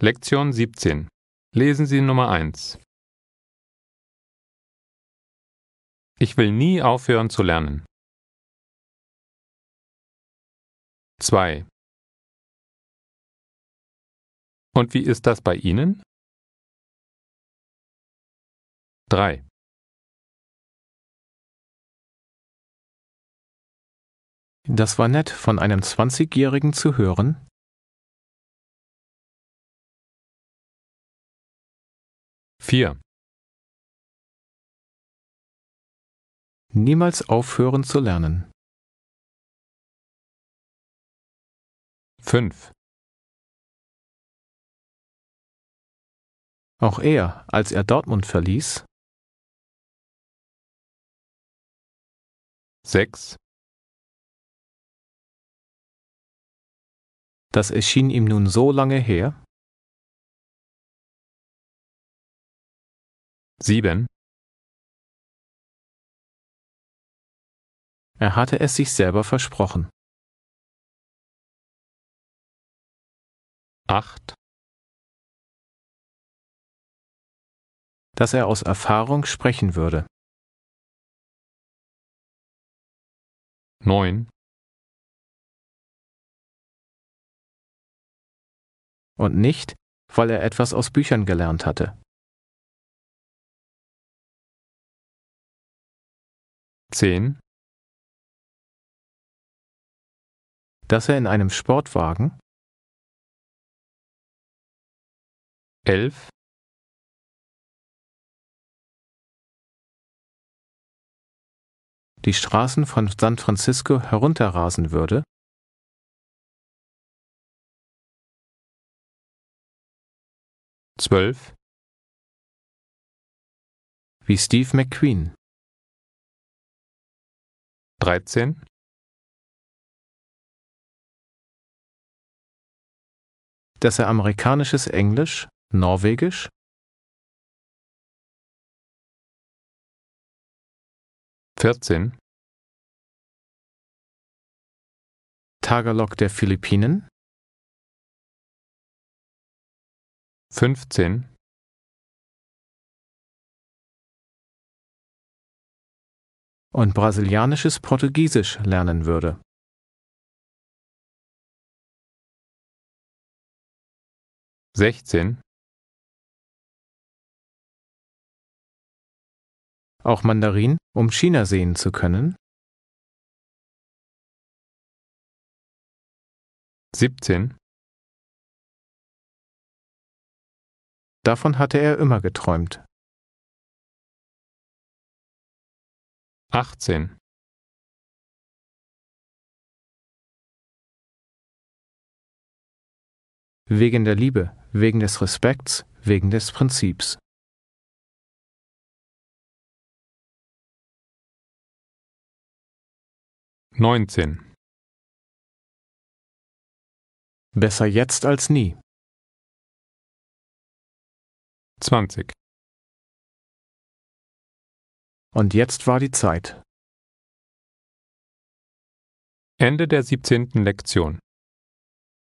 Lektion 17. Lesen Sie Nummer 1. Ich will nie aufhören zu lernen. 2. Und wie ist das bei Ihnen? 3. Das war nett, von einem 20-Jährigen zu hören. 4. Niemals aufhören zu lernen. 5. Auch er, als er Dortmund verließ. 6. Das erschien ihm nun so lange her. 7. Er hatte es sich selber versprochen. 8. Dass er aus Erfahrung sprechen würde. 9. Und nicht, weil er etwas aus Büchern gelernt hatte. 10. Dass er in einem Sportwagen. 11. Die Straßen von San Francisco herunterrasen würde. 12. Wie Steve McQueen. 13. Dass er amerikanisches Englisch, Norwegisch. 14. Tagalog der Philippinen. 15. Und brasilianisches Portugiesisch lernen würde. 16. Auch Mandarin, um China sehen zu können. 17. Davon hatte er immer geträumt. 18. Wegen der Liebe, wegen des Respekts, wegen des Prinzips. 19. Besser jetzt als nie. 20. Und jetzt war die Zeit. Ende der 17. Lektion.